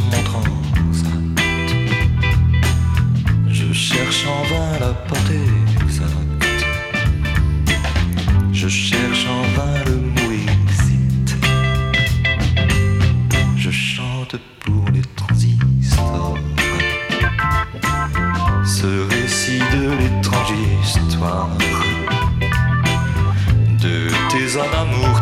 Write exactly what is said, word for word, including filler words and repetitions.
mon transat. Je cherche en vain la portée exacte. Je cherche en vain le mot exit. Je chante pour les transistors ce récit de l'étrange histoire de tes âmes amoureuses